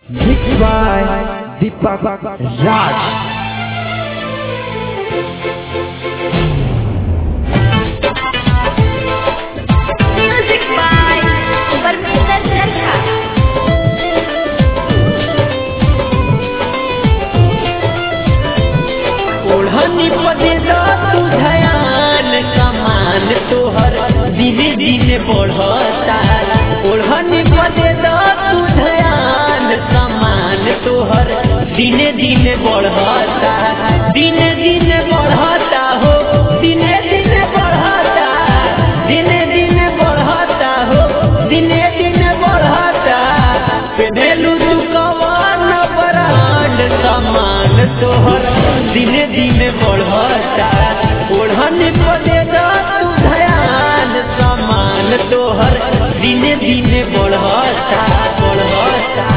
Mixed by Deepak Raj. Music by Parmesan Jalka. ओढ़नी पदे तू ध्यान समान तोहर दिने दिने बढ़ता। ओढ़नी पदे तू ध्यान समान तोहर दिने दिने बढ़ता। दिने दिने बढ़ता हो, दिने दिने बढ़ता, दिने दिने बढ़ता हो, दिने दिने बढ़ता। पेनेलू तू कवन ब्रांड समान तोहर दिने दिने बढ़ता। ओढ़नी पदे तू ध्यान समान तोहर दिने दिने बढ़ता। बढ़ता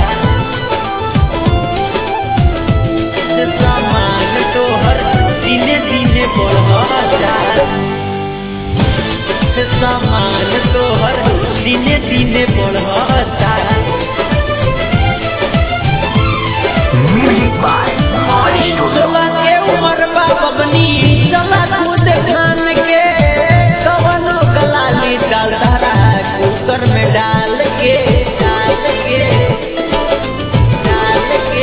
समान तोहर दिने दिने बढ़ता। समान तोहर दिने दिने बढ़ता। सोला के उमर बाबनी चला खुद खान के कवनो गलाली डाल धरा कुकर में डाल के डाल के डाल के।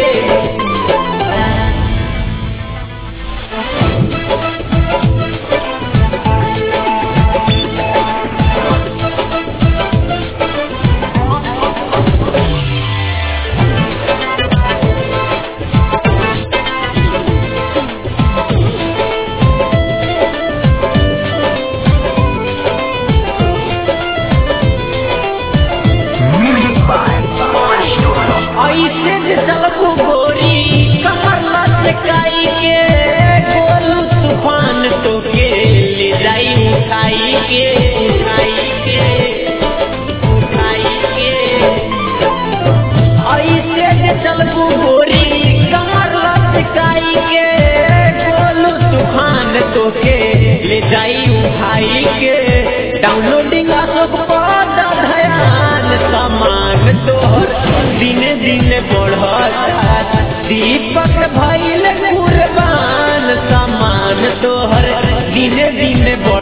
ऐसे चलबू गोरी कमर लचकाई के गोलू तूफान तो के ले जाई उठाई के उठाई के उठाई के। ऐसे चलबू गोरी कमर लचकाई के गोलू तूफान तो के ले जाई उठाई के। डाउनलोडिंग अशोक पद ध्यान समान तोहर दिने दिने बढ़ता। दीपक भइल